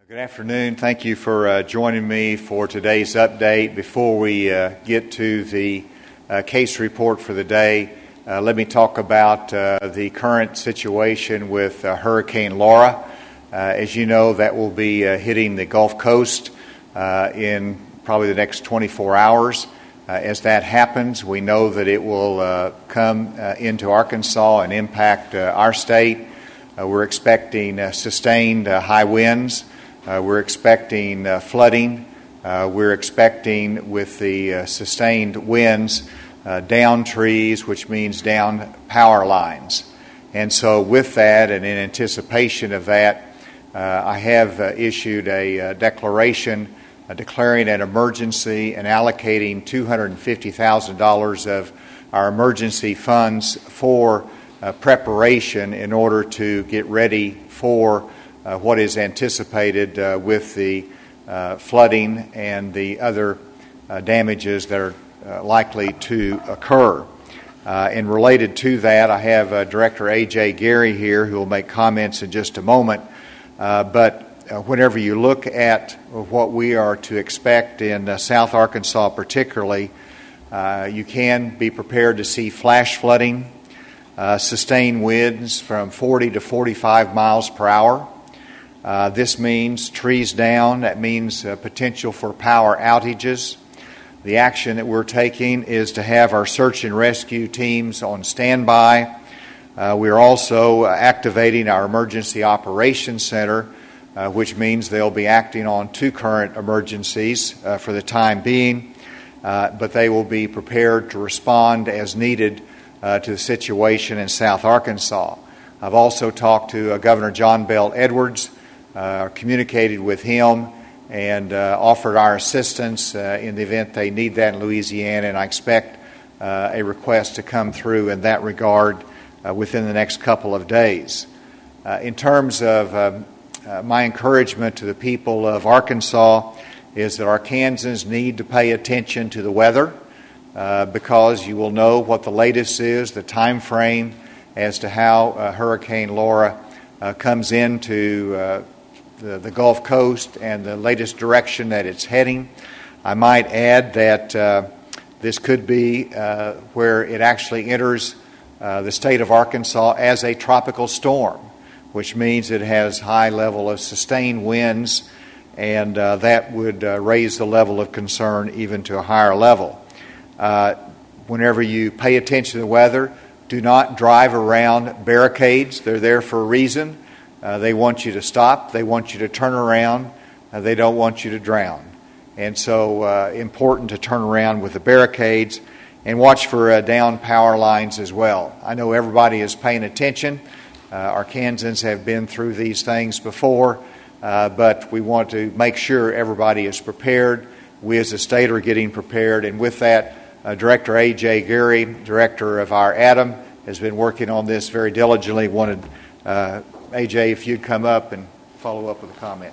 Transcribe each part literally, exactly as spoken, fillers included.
Good afternoon. Thank you for uh, joining me for today's update. Before we uh, get to the uh, case report for the day, uh, let me talk about uh, the current situation with uh, Hurricane Laura. Uh, as you know, that will be uh, hitting the Gulf Coast uh, in probably the next twenty-four hours. Uh, as that happens, we know that it will uh, come uh, into Arkansas and impact uh, our state. Uh, we're expecting uh, sustained uh, high winds. Uh, we're expecting uh, flooding. Uh, we're expecting, with the uh, sustained winds, uh, down trees, which means down power lines. And so with that, and in anticipation of that, uh, I have uh, issued a uh, declaration uh, declaring an emergency and allocating two hundred fifty thousand dollars of our emergency funds for uh, preparation in order to get ready for Uh, what is anticipated uh, with the uh, flooding and the other uh, damages that are uh, likely to occur. Uh, and related to that, I have uh, Director A J Gary here who will make comments in just a moment. Uh, but uh, whenever you look at what we are to expect in uh, South Arkansas particularly, uh, you can be prepared to see flash flooding, uh, sustained winds from forty to forty-five miles per hour. Uh, this means trees down. That means uh, potential for power outages. The action that we're taking is to have our search and rescue teams on standby. Uh, we're also uh, activating our Emergency Operations Center, uh, which means they'll be acting on two current emergencies uh, for the time being, uh, but they will be prepared to respond as needed uh, to the situation in South Arkansas. I've also talked to uh, Governor John Bel Edwards, Uh, communicated with him and uh, offered our assistance uh, in the event they need that in Louisiana, and I expect uh, a request to come through in that regard uh, within the next couple of days. Uh, in terms of uh, uh, my encouragement to the people of Arkansas is that Arkansans need to pay attention to the weather uh, because you will know what the latest is, the time frame as to how uh, Hurricane Laura uh, comes into uh, The, the Gulf Coast and the latest direction that it's heading. I might add that uh, this could be uh, where it actually enters uh, the state of Arkansas as a tropical storm, which means it has high level of sustained winds, and uh, that would uh, raise the level of concern even to a higher level. Uh, whenever you pay attention to the weather, do not drive around barricades. They're there for a reason. Uh, they want you to stop. They want you to turn around. Uh, they don't want you to drown. And so uh, important to turn around with the barricades and watch for uh, down power lines as well. I know everybody is paying attention. Uh, Arkansans have been through these things before, uh, but we want to make sure everybody is prepared. We as a state are getting prepared. And with that, uh, Director A J Gary, Director of our A D A M, has been working on this very diligently. Wanted uh, A J, if you'd come up and follow up with a comment.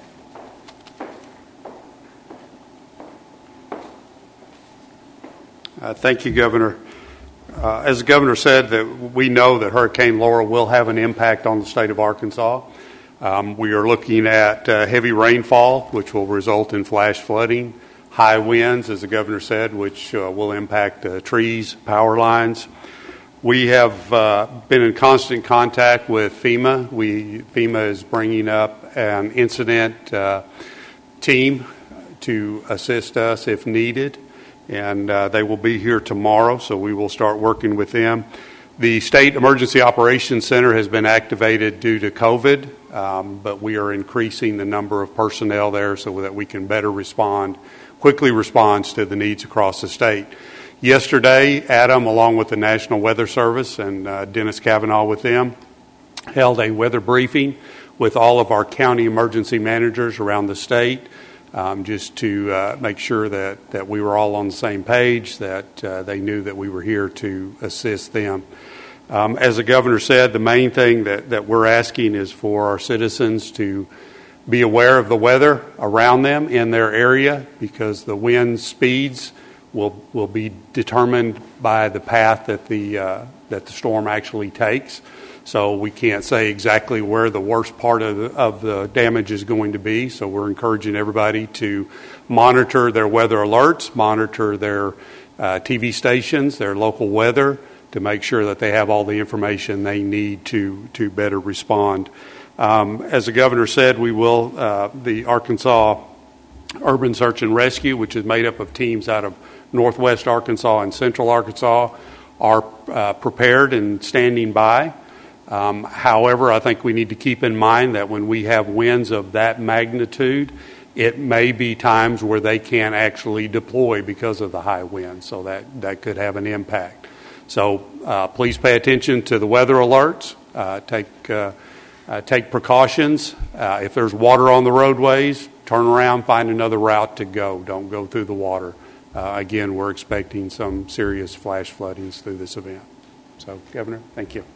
Uh, thank you, Governor. Uh, as the Governor said, that we know that Hurricane Laura will have an impact on the state of Arkansas. Um, we are looking at uh, heavy rainfall, which will result in flash flooding, high winds, as the Governor said, which uh, will impact uh, trees, power lines. We have uh, been in constant contact with FEMA. We, FEMA is bringing up an incident uh, team to assist us if needed, and uh, they will be here tomorrow, so we will start working with them. The State Emergency Operations Center has been activated due to COVID, um, but we are increasing the number of personnel there so that we can better respond, quickly respond to the needs across the state. Yesterday, A D A M, along with the National Weather Service and uh, Dennis Kavanaugh with them, held a weather briefing with all of our county emergency managers around the state, um, just to uh, make sure that, that we were all on the same page, that uh, they knew that we were here to assist them. Um, as the Governor said, the main thing that, that we're asking is for our citizens to be aware of the weather around them in their area, because the wind speeds will will be determined by the path that the uh, that the storm actually takes. So we can't say exactly where the worst part of the, of the damage is going to be. So we're encouraging everybody to monitor their weather alerts, monitor their uh, T V stations, their local weather, to make sure that they have all the information they need to, to better respond. Um, as the governor said, we will, uh, the Arkansas Urban Search and Rescue, which is made up of teams out of Northwest Arkansas and Central Arkansas, are uh, prepared and standing by. Um, however, I think we need to keep in mind that when we have winds of that magnitude, it may be times where they can't actually deploy because of the high wind, so that, that could have an impact. So uh, please pay attention to the weather alerts. Uh, take uh, uh, take precautions. Uh, if there's water on the roadways, turn around, find another route to go. Don't go through the water. Uh, again, we're expecting some serious flash floodings through this event. So, Governor, thank you.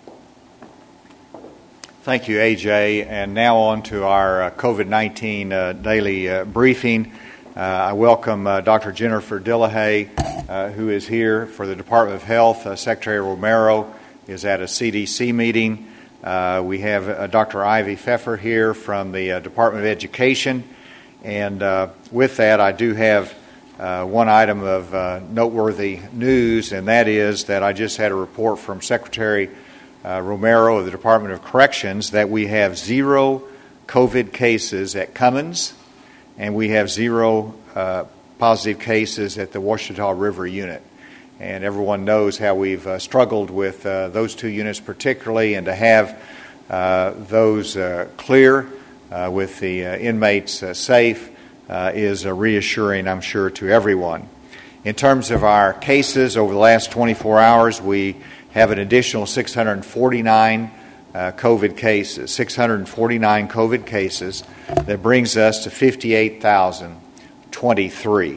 Thank you, A J. And now on to our uh, COVID nineteen uh, daily uh, briefing. Uh, I welcome uh, Doctor Jennifer Dillahay, uh, who is here for the Department of Health. Uh, Secretary Romero is at a C D C meeting. Uh, we have uh, Doctor Ivy Pfeffer here from the uh, Department of Education. And uh, with that, I do have uh, one item of uh, noteworthy news, and that is that I just had a report from Secretary Uh, Romero of the Department of Corrections that we have zero COVID cases at Cummins, and we have zero uh, positive cases at the Ouachita River unit. And everyone knows how we've uh, struggled with uh, those two units particularly, and to have uh, those uh, clear uh, with the uh, inmates uh, safe uh, is uh, reassuring, I'm sure, to everyone. In terms of our cases over the last twenty-four hours, we have an additional six hundred forty-nine uh, COVID cases, six hundred forty-nine COVID cases. That brings us to fifty-eight thousand twenty-three.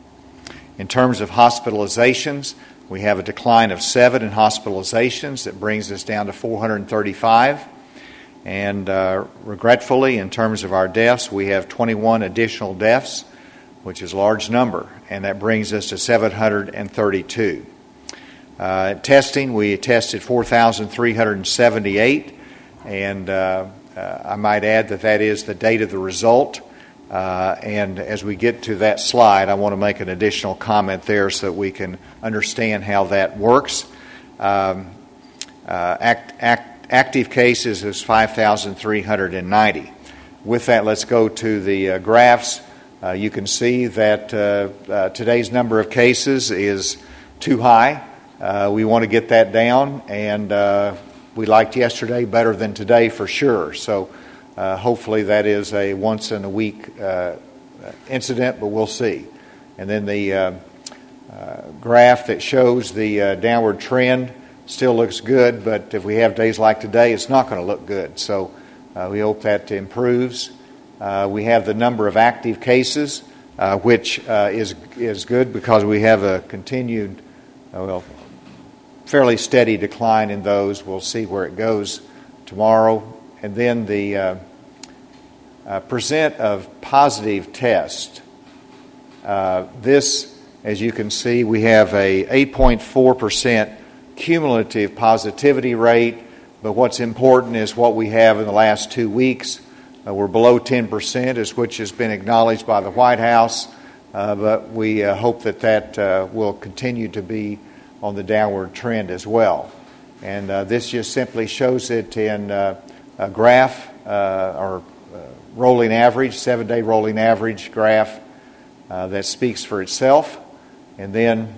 In terms of hospitalizations, we have a decline of seven in hospitalizations. That brings us down to four hundred thirty-five. And uh, regretfully, in terms of our deaths, we have twenty-one additional deaths, which is a large number, and that brings us to seven hundred thirty-two. Uh, testing, we tested four thousand three hundred seventy-eight, and uh, uh, I might add that that is the date of the result. Uh, and as we get to that slide, I want to make an additional comment there so that we can understand how that works. Um, uh, act, act, active cases is five thousand three hundred ninety. With that, let's go to the uh, graphs. Uh, you can see that uh, uh, today's number of cases is too high. Uh, we want to get that down, and uh, we liked yesterday better than today for sure. So uh, hopefully that is a once-in-a-week uh, incident, but we'll see. And then the uh, uh, graph that shows the uh, downward trend still looks good, but if we have days like today, it's not going to look good. So uh, we hope that improves. Uh, we have the number of active cases, uh, which uh, is is good because we have a continued, uh, well, fairly steady decline in those. We'll see where it goes tomorrow. And then the uh, uh, percent of positive tests. Uh, this, as you can see, we have a eight point four percent cumulative positivity rate, but what's important is what we have in the last two weeks. Uh, we're below ten percent, as which has been acknowledged by the White House, uh, but we uh, hope that that uh, will continue to be on the downward trend as well. And uh, this just simply shows it in uh, a graph uh, or uh, rolling average, seven-day rolling average graph uh, that speaks for itself. And then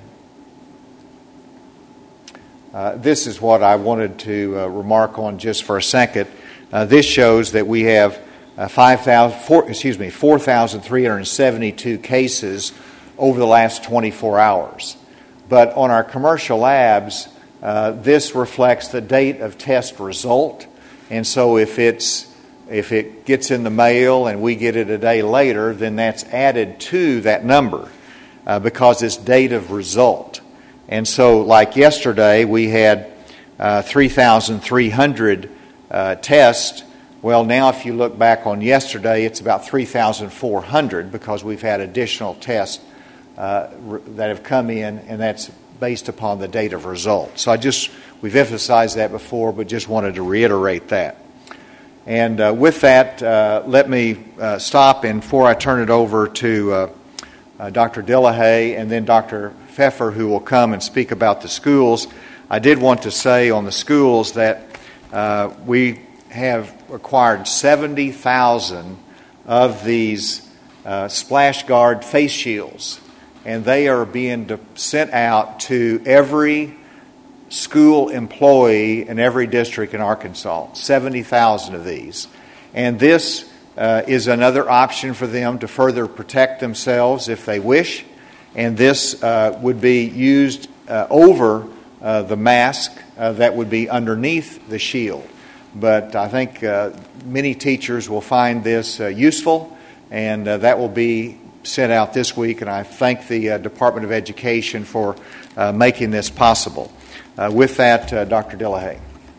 uh, this is what I wanted to uh, remark on just for a second. Uh, this shows that we have uh, five thousand, four, excuse me, four thousand three hundred seventy-two cases over the last twenty-four hours. But on our commercial labs, uh, this reflects the date of test result. And so if it's if it gets in the mail and we get it a day later, then that's added to that number uh, because it's date of result. And so like yesterday, we had uh, three thousand three hundred uh, tests. Well, now if you look back on yesterday, it's about three thousand four hundred because we've had additional tests Uh, that have come in, and that's based upon the date of result. So I just we've emphasized that before, but just wanted to reiterate that. And uh, with that, uh, let me uh, stop, and before I turn it over to uh, uh, Doctor Dillehay and then Doctor Pfeffer, who will come and speak about the schools, I did want to say on the schools that uh, we have acquired seventy thousand of these uh, splash guard face shields, and they are being de- sent out to every school employee in every district in Arkansas, seventy thousand of these. And this uh, is another option for them to further protect themselves if they wish. And this uh, would be used uh, over uh, the mask uh, that would be underneath the shield. But I think uh, many teachers will find this uh, useful, and uh, that will be sent out this week. And I thank the uh, Department of Education for uh, making this possible. Uh, with that, uh, Doctor Dillehay.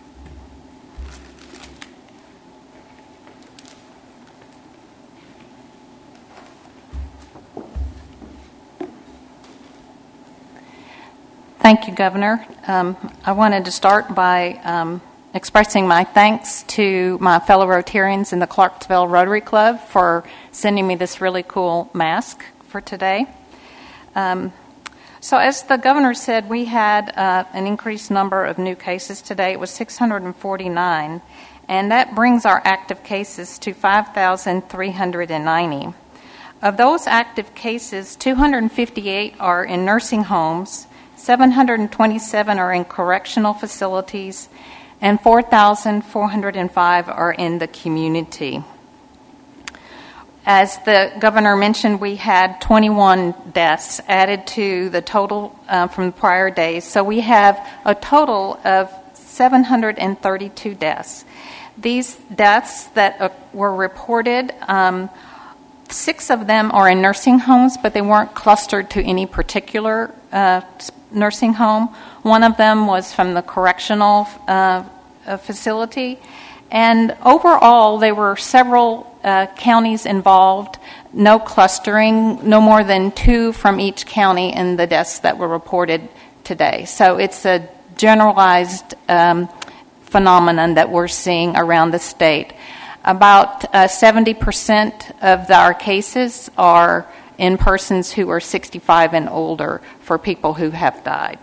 Thank you, Governor. Um, I wanted to start by um, expressing my thanks to my fellow Rotarians in the Clarksville Rotary Club for sending me this really cool mask for today. Um, So as the governor said, we had uh, an increased number of new cases today. It was six hundred forty-nine, and that brings our active cases to five thousand three hundred ninety. Of those active cases, two hundred fifty-eight are in nursing homes, seven hundred twenty-seven are in correctional facilities, and four thousand four hundred five are in the community. As the governor mentioned, we had twenty-one deaths added to the total uh, from the prior days. So we have a total of seven hundred thirty-two deaths. These deaths that uh, were reported, um, six of them are in nursing homes, but they weren't clustered to any particular uh, nursing home. One of them was from the correctional uh, facility. And overall, there were several uh, counties involved, no clustering, no more than two from each county in the deaths that were reported today. So it's a generalized um, phenomenon that we're seeing around the state. About uh, seventy percent of our cases are in persons who are sixty-five and older for people who have died.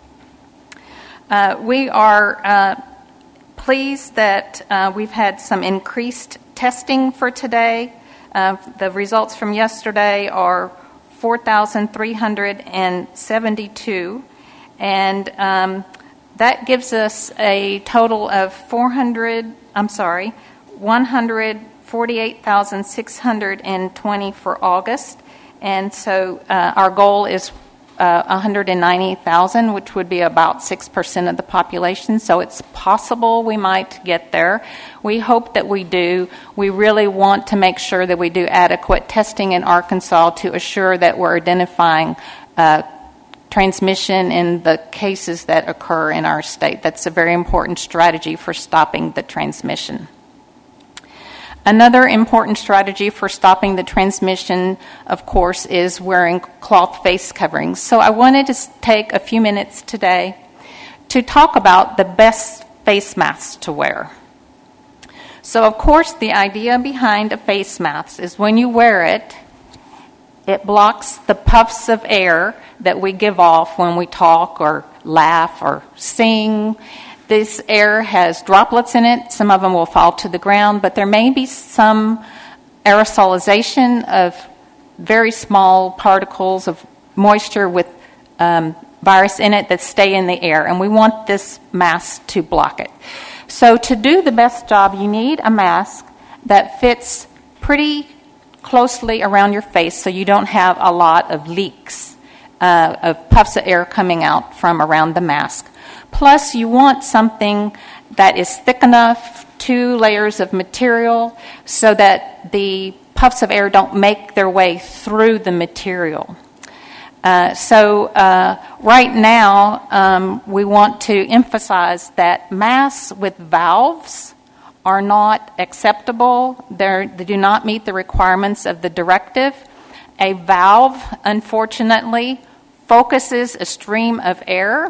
Uh, we are... Uh, pleased that uh, we've had some increased testing for today. Uh, the results from yesterday are four thousand three hundred seventy-two, and um, that gives us a total of four hundred, I'm sorry, one hundred forty-eight thousand six hundred twenty for August, and so uh, our goal is Uh, one hundred ninety thousand, which would be about six percent of the population, so it's possible we might get there. We hope that we do. We really want to make sure that we do adequate testing in Arkansas to assure that we're identifying uh, transmission in the cases that occur in our state. That's a very important strategy for stopping the transmission. Another important strategy for stopping the transmission, of course, is wearing cloth face coverings. So I wanted to take a few minutes today to talk about the best face masks to wear. So, of course, the idea behind a face mask is when you wear it, it blocks the puffs of air that we give off when we talk or laugh or sing. This air has droplets in it. Some of them will fall to the ground, but there may be some aerosolization of very small particles of moisture with um, virus in it that stay in the air, and we want this mask to block it. So to do the best job, you need a mask that fits pretty closely around your face so you don't have a lot of leaks uh, of puffs of air coming out from around the mask. Plus, you want something that is thick enough, two layers of material, so that the puffs of air don't make their way through the material. Uh, so uh, right now, um, we want to emphasize that masks with valves are not acceptable. They're, they do not meet the requirements of the directive. A valve, unfortunately, focuses a stream of air.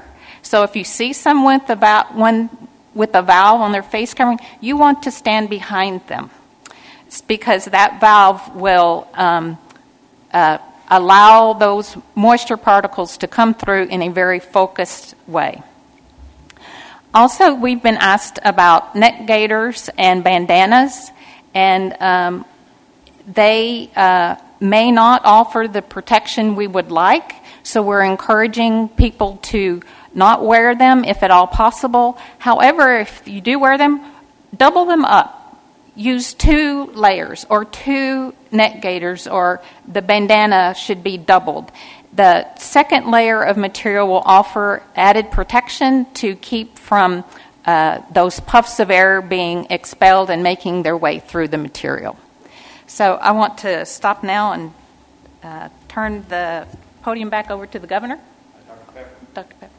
So if you see someone with a, val- one with a valve on their face covering, you want to stand behind them. It's because that valve will um, uh, allow those moisture particles to come through in a very focused way. Also, we've been asked about neck gaiters and bandanas, and um, they uh, may not offer the protection we would like, so we're encouraging people to not wear them if at all possible. However, if you do wear them, double them up. Use two layers or two neck gaiters, or the bandana should be doubled. The second layer of material will offer added protection to keep from uh, those puffs of air being expelled and making their way through the material. So I want to stop now and uh, turn the podium back over to the governor. Doctor Pepper. Doctor Pepper.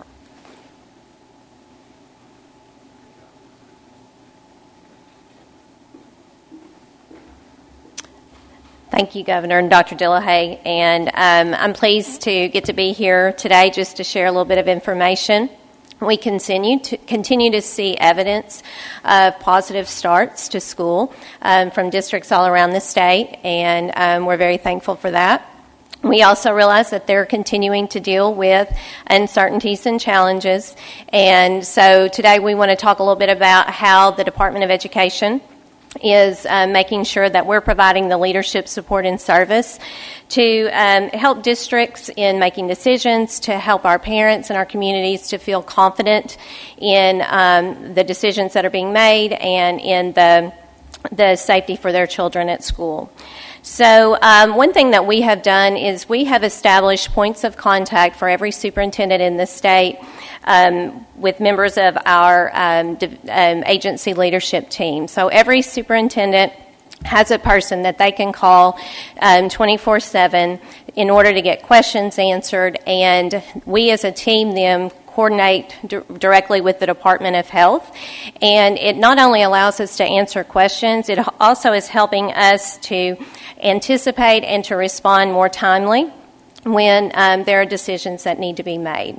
Thank you, Governor and Doctor Dillehay. And um, I'm pleased to get to be here today just to share a little bit of information. We continue to continue to see evidence of positive starts to school um, from districts all around the state, and um, we're very thankful for that. We also realize that they're continuing to deal with uncertainties and challenges. And so today we want to talk a little bit about how the Department of Education is uh, making sure that we're providing the leadership support and service to um, help districts in making decisions, to help our parents and our communities to feel confident in um, the decisions that are being made and in the the safety for their children at school. So um, one thing that we have done is we have established points of contact for every superintendent in the state um, with members of our um, de- um, agency leadership team. So every superintendent has a person that they can call um, twenty-four seven in order to get questions answered, and we as a team then coordinate d- directly with the Department of Health. And it not only allows us to answer questions, it also is helping us to anticipate and to respond more timely when um, there are decisions that need to be made.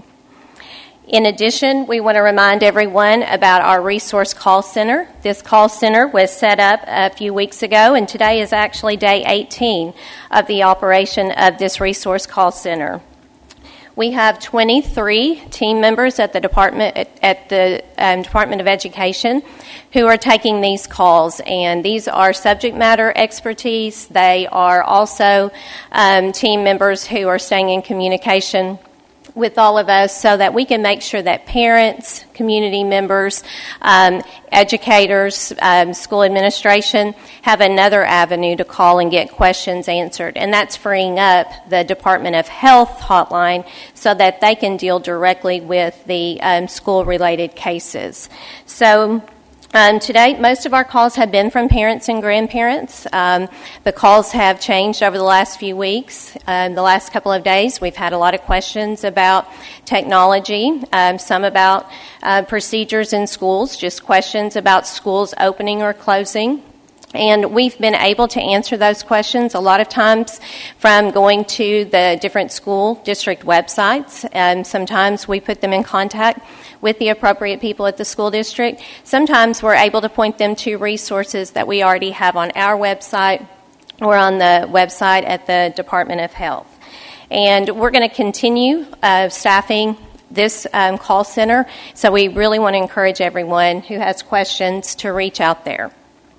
In addition, we want to remind everyone about our resource call center. This call center was set up a few weeks ago, and today is actually day eighteen of the operation of this resource call center. We have twenty-three team members at the Department at the um, Department of Education who are taking these calls, and these are subject matter expertise. They are also um, team members who are staying in communication with all of us so that we can make sure that parents, community members, um, educators, um, school administration have another avenue to call and get questions answered. And that's freeing up the Department of Health hotline so that they can deal directly with the um, school-related cases. So Um, today, most of our calls have been from parents and grandparents. Um, the calls have changed over the last few weeks. Um, the last couple of days, we've had a lot of questions about technology, um, some about uh, procedures in schools, just questions about schools opening or closing. And we've been able to answer those questions a lot of times from going to the different school district websites. And sometimes we put them in contact with the appropriate people at the school district. Sometimes we're able to point them to resources that we already have on our website or on the website at the Department of Health. And we're going to continue uh, staffing this um, call center, so we really want to encourage everyone who has questions to reach out there.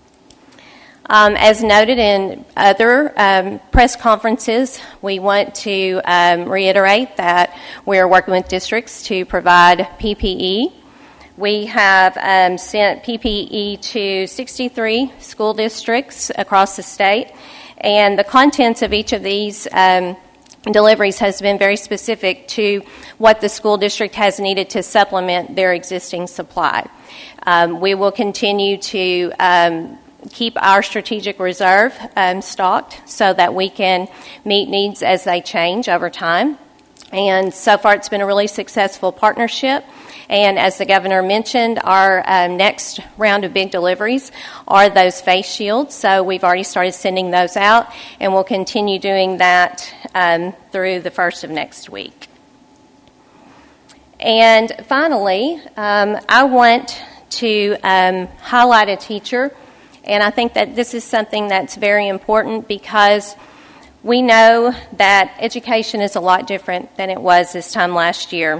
Um, as noted in other um, press conferences, we want to um, reiterate that we are working with districts to provide P P E. We have um, sent P P E to sixty-three school districts across the state, and the contents of each of these um, deliveries has been very specific to what the school district has needed to supplement their existing supply. Um, we will continue to um, keep our strategic reserve um, stocked so that we can meet needs as they change over time. And so far it's been a really successful partnership. And as the governor mentioned, our um, next round of big deliveries are those face shields. So we've already started sending those out, and we'll continue doing that um, through the first of next week. And finally, um, I want to um, highlight a teacher, and I think that this is something that's very important because we know that education is a lot different than it was this time last year.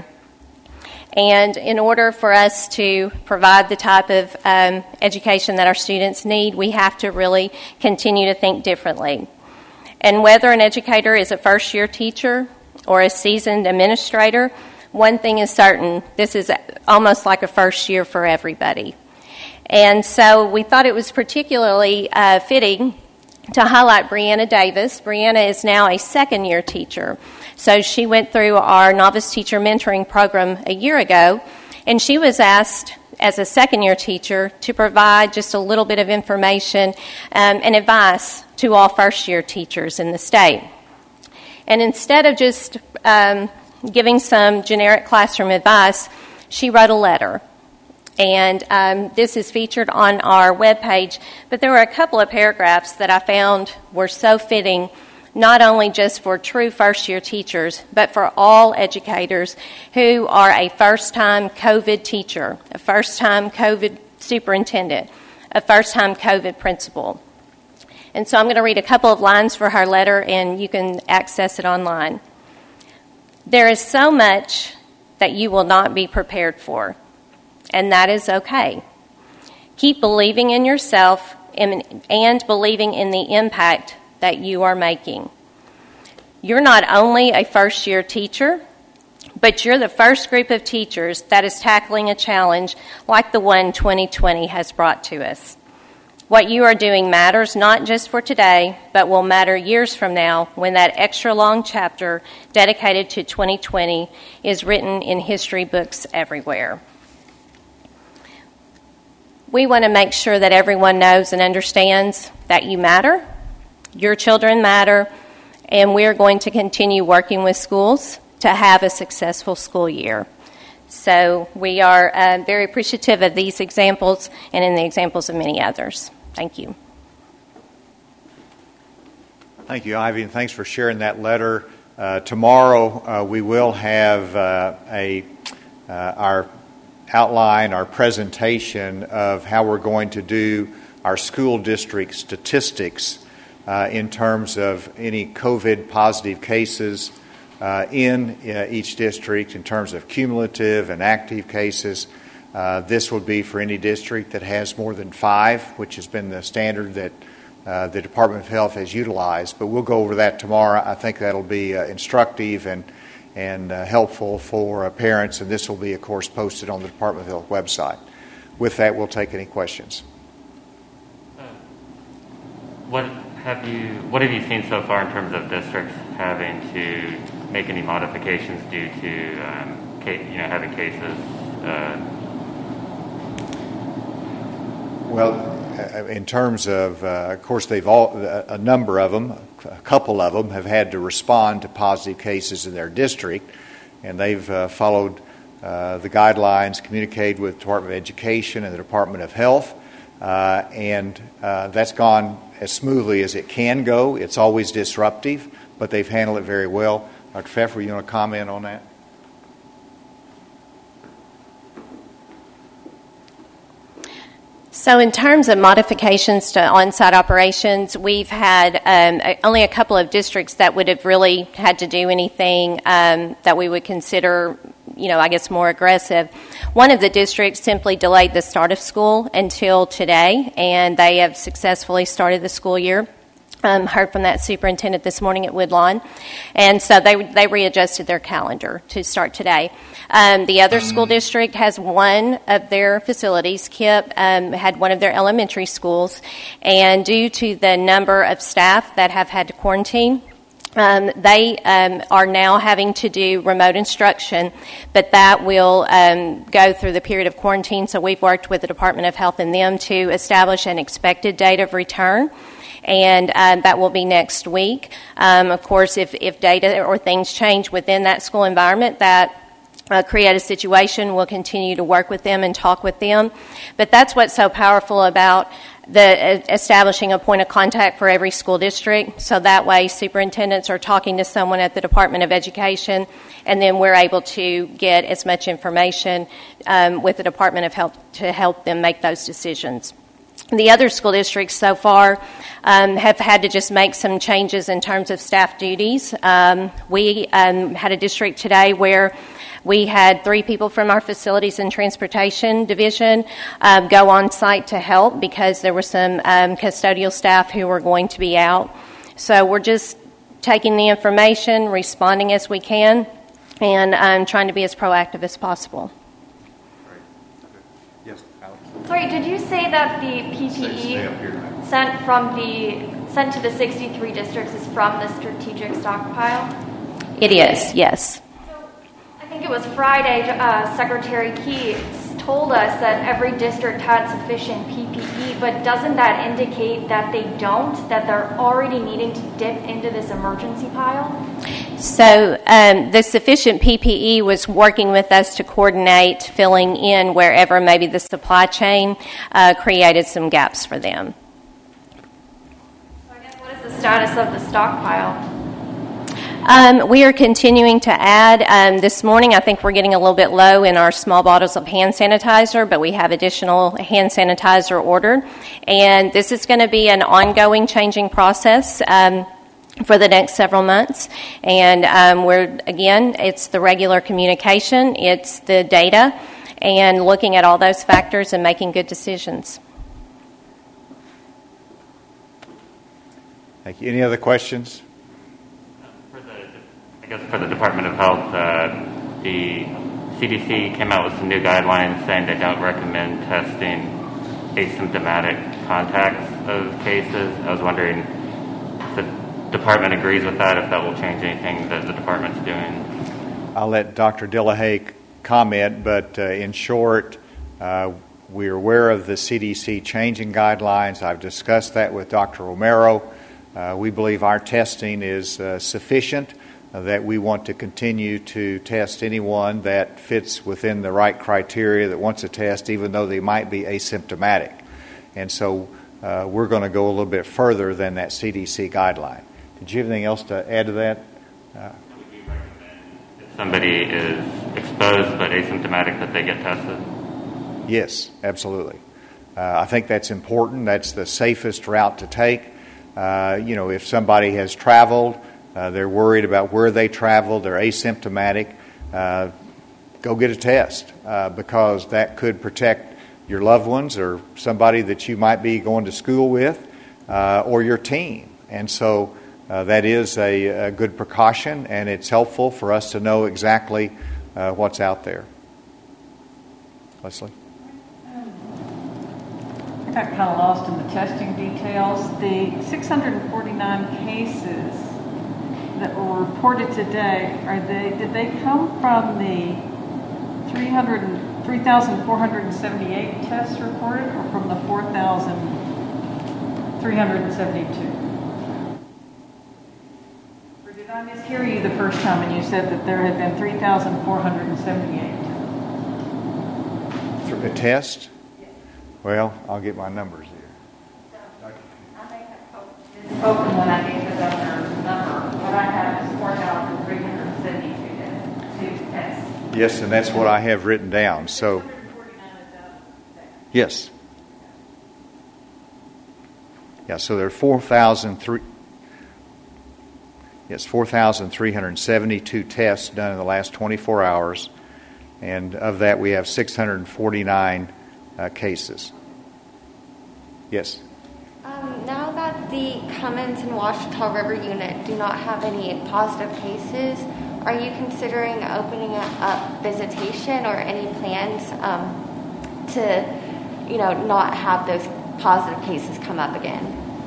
And in order for us to provide the type of um, education that our students need, we have to really continue to think differently. And whether an educator is a first-year teacher or a seasoned administrator, one thing is certain, this is almost like a first year for everybody. And so we thought it was particularly uh, fitting to highlight Brianna Davis. Brianna is now a second-year teacher. So she went through our novice teacher mentoring program a year ago, and she was asked as a second-year teacher to provide just a little bit of information um, and advice to all first-year teachers in the state. And instead of just um, giving some generic classroom advice, she wrote a letter. And um, this is featured on our webpage, but there were a couple of paragraphs that I found were so fitting, not only just for true first-year teachers, but for all educators who are a first-time COVID teacher, a first-time COVID superintendent, a first-time COVID principal. And so I'm going to read a couple of lines for her letter, and you can access it online. There is so much that you will not be prepared for, and that is okay. Keep believing in yourself and, and believing in the impact that you are making. You're not only a first-year teacher, but you're the first group of teachers that is tackling a challenge like the one twenty twenty has brought to us. What you are doing matters not just for today, but will matter years from now when that extra long chapter dedicated to twenty twenty is written in history books everywhere. We want to make sure that everyone knows and understands that you matter, your children matter, and we're going to continue working with schools to have a successful school year. So we are uh, very appreciative of these examples and in the examples of many others. Thank you. Thank you, Ivy, and thanks for sharing that letter. Uh, tomorrow uh, we will have uh, a uh, our outline, our presentation of how we're going to do our school district statistics uh, in terms of any COVID positive cases uh, in uh, each district in terms of cumulative and active cases. Uh, this would be for any district that has more than five, which has been the standard that uh, the Department of Health has utilized. But we'll go over that tomorrow. I think that'll be uh, instructive and and uh, helpful for uh, parents, and this will be, of course, posted on the Department of Health website. With that, we'll take any questions. Uh, what have you What have you seen so far in terms of districts having to make any modifications due to um, ca- you know having cases? Uh, Well, in terms of, uh, of course, they've all, a number of them, a couple of them have had to respond to positive cases in their district, and they've uh, followed uh, the guidelines, communicated with the Department of Education and the Department of Health, uh, and uh, that's gone as smoothly as it can go. It's always disruptive, but they've handled it very well. Doctor Pfeffer, you want to comment on that? So in terms of modifications to on-site operations, we've had um, only a couple of districts that would have really had to do anything um, that we would consider, you know, I guess more aggressive. One of the districts simply delayed the start of school until today, and they have successfully started the school year. Um, heard from that superintendent this morning at Woodlawn, and so they they readjusted their calendar to start today. Um, the other school district has one of their facilities, KIPP, um, had one of their elementary schools, and due to the number of staff that have had to quarantine, Um, they um, are now having to do remote instruction, but that will um, go through the period of quarantine. So we've worked with the Department of Health and them to establish an expected date of return, and um, that will be next week. Um, of course, if, if data or things change within that school environment that Uh, create a situation, we'll continue to work with them and talk with them. But that's what's so powerful about the establishing a point of contact for every school district. So that way superintendents are talking to someone at the Department of Education, and then we're able to get as much information um, with the Department of Health to help them make those decisions. The other school districts so far um, have had to just make some changes in terms of staff duties. Um, we um, had a district today where we had three people from our Facilities and Transportation Division um, go on site to help because there were some um, custodial staff who were going to be out. So we're just taking the information, responding as we can, and um, trying to be as proactive as possible. Yes, Alex. Sorry, did you say that the P P E Stay- stay up here, ma'am. sent from the sent to the sixty-three districts is from the strategic stockpile? It is, yes. I think it was Friday, uh, Secretary Key told us that every district had sufficient P P E, but doesn't that indicate that they don't, that they're already needing to dip into this emergency pile? So um, the sufficient P P E was working with us to coordinate filling in wherever maybe the supply chain uh, created some gaps for them. So I guess what is the status of the stockpile? Um, we are continuing to add. Um, this morning, I think we're getting a little bit low in our small bottles of hand sanitizer, but we have additional hand sanitizer ordered. And this is going to be an ongoing changing process um, for the next several months. And um, we're, again, it's the regular communication, it's the data, and looking at all those factors and making good decisions. Thank you. Any other questions? I guess for the Department of Health, uh, the C D C came out with some new guidelines saying they don't recommend testing asymptomatic contacts of cases. I was wondering if the department agrees with that, if that will change anything that the department's doing. I'll let Doctor Dillahay comment, but uh, in short, uh, we're aware of the C D C changing guidelines. I've discussed that with Doctor Romero. Uh, we believe our testing is uh, sufficient. Uh, that we want to continue to test anyone that fits within the right criteria that wants a test, even though they might be asymptomatic. And so uh, we're going to go a little bit further than that C D C guideline. Did you have anything else to add to that? Uh, Would you recommend if somebody is exposed but asymptomatic that they get tested? Yes, absolutely. Uh, I think that's important. That's the safest route to take. Uh, you know, if somebody has traveled, Uh, they're worried about where they traveled, they're asymptomatic, uh, go get a test uh, because that could protect your loved ones or somebody that you might be going to school with uh, or your team. And so uh, that is a, a good precaution, and it's helpful for us to know exactly uh, what's out there. Leslie? I got kind of lost in the testing details. The six hundred forty-nine cases that were reported today, are they? Did they come from the three thousand four hundred seventy-eight tests reported, or from the four thousand three hundred seventy-two? Or did I mishear you the first time and you said that there had been three thousand four hundred seventy-eight? For a test? Yes. Well, I'll get my numbers here. So, I may have spoken when I gave the governor's number. What I have is four thousand three hundred seventy-two tests. Yes, and that's what I have written down. So, yes. Yeah, so there are four thousand three. Yes, four thousand three hundred seventy-two tests done in the last twenty-four hours, and of that we have six hundred forty-nine uh, cases. Yes. Um, now that the Cummins and Washita River unit do not have any positive cases, are you considering opening up visitation or any plans um, to, you know, not have those positive cases come up again?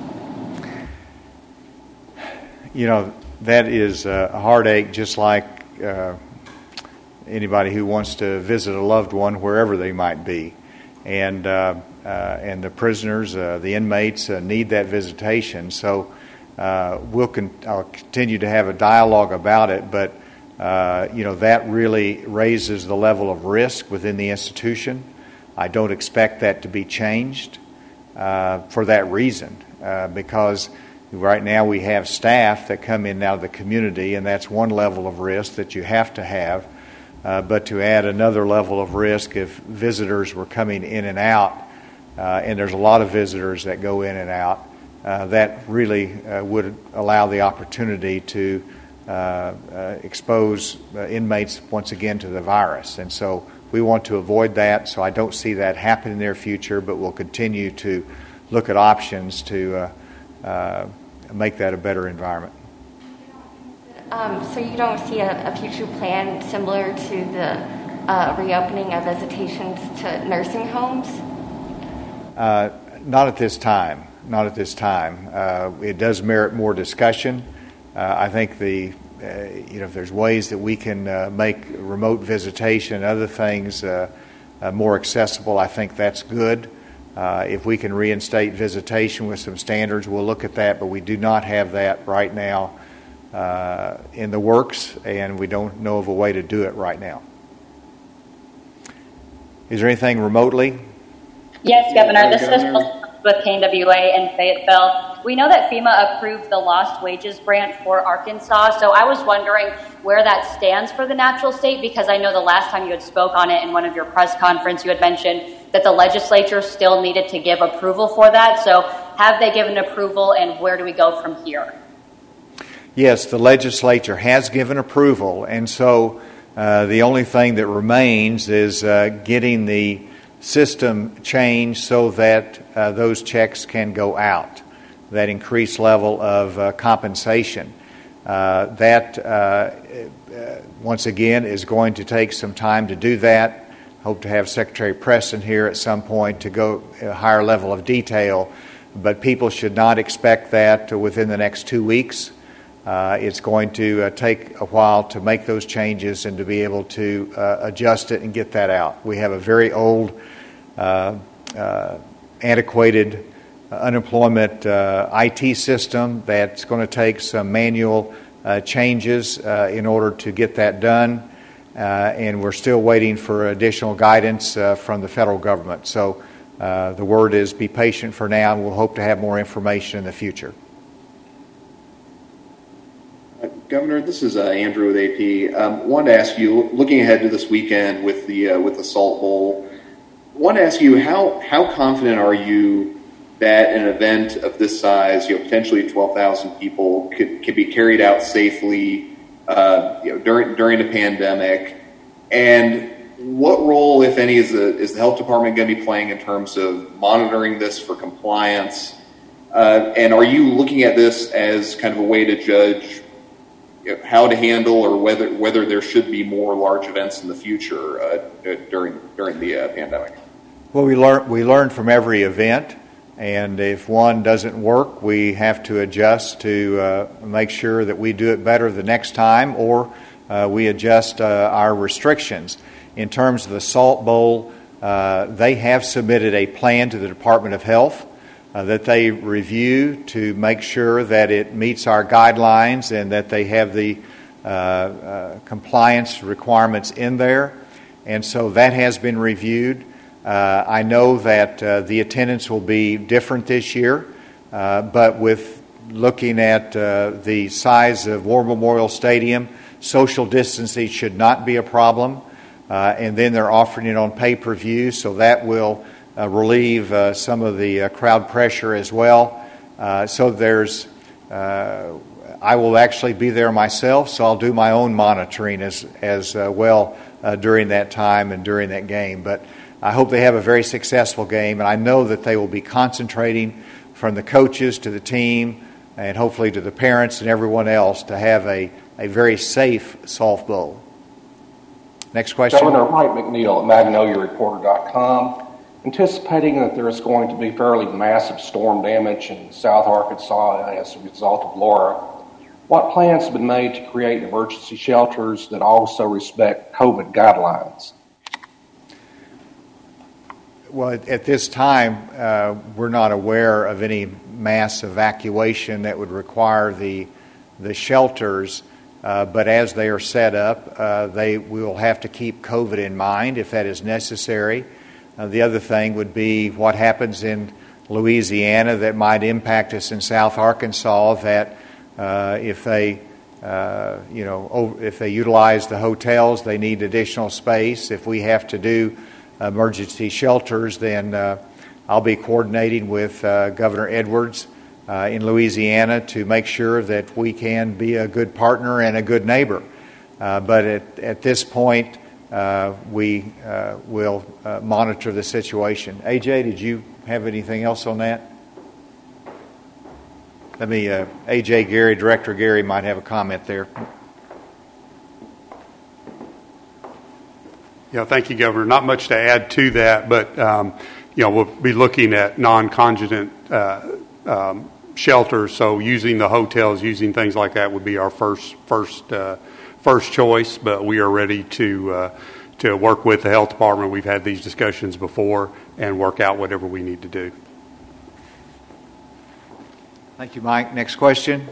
You know, that is a heartache, just like uh, anybody who wants to visit a loved one wherever they might be. And uh, uh, and the prisoners, uh, the inmates uh, need that visitation. So uh, we'll con- I'll continue to have a dialogue about it, but uh, you know, that really raises the level of risk within the institution. I don't expect that to be changed. uh, for that reason, uh, because right now we have staff that come in out of the community, and that's one level of risk that you have to have. Uh, but to add another level of risk if visitors were coming in and out, uh, and there's a lot of visitors that go in and out, uh, that really uh, would allow the opportunity to uh, uh, expose uh, inmates once again to the virus. And so we want to avoid that, so I don't see that happening in the near future, but we'll continue to look at options to uh, uh, make that a better environment. Um, so you don't see a, a future plan similar to the uh, reopening of visitations to nursing homes? Uh, not at this time. Not at this time. Uh, it does merit more discussion. Uh, I think the uh, you know if there's ways that we can uh, make remote visitation and other things uh, uh, more accessible, I think that's good. Uh, if we can reinstate visitation with some standards, we'll look at that. But we do not have that right now uh, in the works, and we don't know of a way to do it right now. Is there anything remotely? Yes, Governor. This is with K N W A in Fayetteville. We know that FEMA approved the Lost Wages Grant for Arkansas, so I was wondering where that stands for the natural state, because I know the last time you had spoke on it in one of your press conferences, you had mentioned that the legislature still needed to give approval for that. So have they given approval, and where do we go from here? Yes, the legislature has given approval, and so uh, the only thing that remains is uh, getting the system changed so that uh, those checks can go out, that increased level of uh, compensation. Uh, that, uh, uh, once again, is going to take some time to do that. Hope to have Secretary Preston here at some point to go a higher level of detail, but people should not expect that within the next two weeks. Uh, it's going to uh, take a while to make those changes and to be able to uh, adjust it and get that out. We have a very old, uh, uh, antiquated uh, unemployment uh, I T system that's going to take some manual uh, changes uh, in order to get that done, uh, and we're still waiting for additional guidance uh, from the federal government. So uh, the word is be patient for now, and we'll hope to have more information in the future. Governor, this is uh, Andrew with A P. Um, wanted to ask you, looking ahead to this weekend with the uh, with the Salt Bowl, wanted to ask you how how confident are you that an event of this size, you know, potentially twelve thousand people, could could be carried out safely, uh, you know, during during the pandemic, and what role, if any, is the is the health department going to be playing in terms of monitoring this for compliance? Uh, and are you looking at this as kind of a way to judge how to handle, or whether whether there should be more large events in the future uh, during during the uh, pandemic? Well, we learn we learn from every event, and if one doesn't work, we have to adjust to uh, make sure that we do it better the next time, or uh, we adjust uh, our restrictions. In terms of the Salt Bowl, uh, they have submitted a plan to the Department of Health Uh, that they review to make sure that it meets our guidelines and that they have the uh, uh, compliance requirements in there. And so that has been reviewed. Uh, I know that uh, the attendance will be different this year, uh, but with looking at uh, the size of War Memorial Stadium, social distancing should not be a problem. Uh, and then they're offering it on pay-per-view, so that will Uh, relieve uh, some of the uh, crowd pressure as well. Uh, so there's, uh, I will actually be there myself, so I'll do my own monitoring as as uh, well uh, during that time and during that game. But I hope they have a very successful game, and I know that they will be concentrating from the coaches to the team and hopefully to the parents and everyone else to have a, a very safe Salt Bowl. Next question. Governor Mike McNeil at Magnolia Reporter dot com. Anticipating that there is going to be fairly massive storm damage in South Arkansas as a result of Laura, what plans have been made to create emergency shelters that also respect COVID guidelines? Well, at this time, uh, we're not aware of any mass evacuation that would require the the shelters, uh, but as they are set up, uh, they will have to keep COVID in mind if that is necessary. Uh, the other thing would be what happens in Louisiana that might impact us in South Arkansas, that uh, if they uh, you know if they utilize the hotels, they need additional space. If we have to do emergency shelters, then uh, I'll be coordinating with uh, Governor Edwards uh, in Louisiana to make sure that we can be a good partner and a good neighbor. Uh, but at, at this point, uh, we uh, will uh, monitor the situation. A J, did you have anything else on that? Let me, uh, A J Gary, Director Gary might have a comment there. Yeah, thank you, Governor. Not much to add to that, but um, you know, we'll be looking at non-contingent uh, um, shelters. So using the hotels, using things like that would be our first first uh, first choice. But we are ready to uh, to work with the health department. We've had these discussions before and work out whatever we need to do. Thank you, Mike. Next question.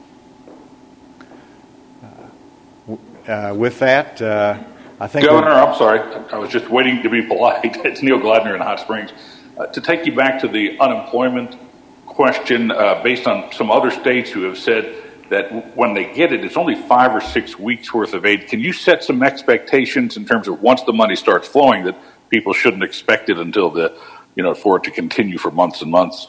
Uh, uh, with that. Uh, I think Governor, I'm sorry. I was just waiting to be polite. It's Neil Gladner in Hot Springs. Uh, to take you back to the unemployment question, uh, based on some other states who have said that w- when they get it, it's only five or six weeks worth of aid. Can you set some expectations in terms of once the money starts flowing that people shouldn't expect it until the, you know, for it to continue for months and months?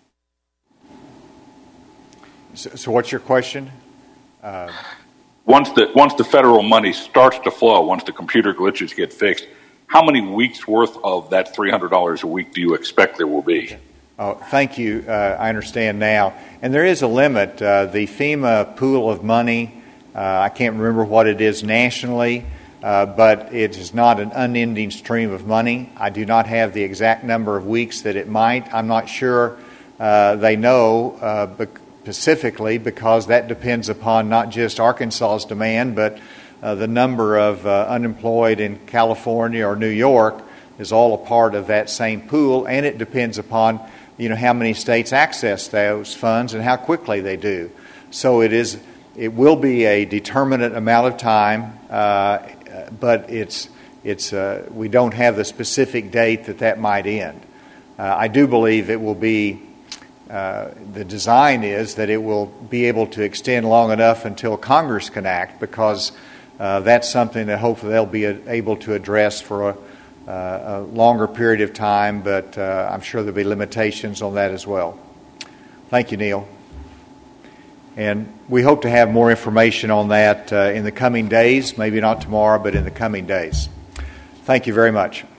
So, so what's your question? Uh, Once the once the federal money starts to flow, once the computer glitches get fixed, how many weeks worth of that three hundred dollars a week do you expect there will be? Oh, thank you. Uh, I understand now. And there is a limit. Uh, the FEMA pool of money, uh, I can't remember what it is nationally, uh, but it is not an unending stream of money. I do not have the exact number of weeks that it might. I'm not sure uh, they know uh, bec- specifically, because that depends upon not just Arkansas's demand, but uh, the number of uh, unemployed in California or New York is all a part of that same pool, and it depends upon, you know, how many states access those funds and how quickly they do. So it is, it will be a determinate amount of time, uh, but it's it's uh, we don't have the specific date that that might end. Uh, I do believe it will be. Uh, the design is that it will be able to extend long enough until Congress can act, because uh, that's something that hopefully they'll be able to address for a, uh, a longer period of time, but uh, I'm sure there'll be limitations on that as well. Thank you, Neil. And we hope to have more information on that uh, in the coming days, maybe not tomorrow, but in the coming days. Thank you very much.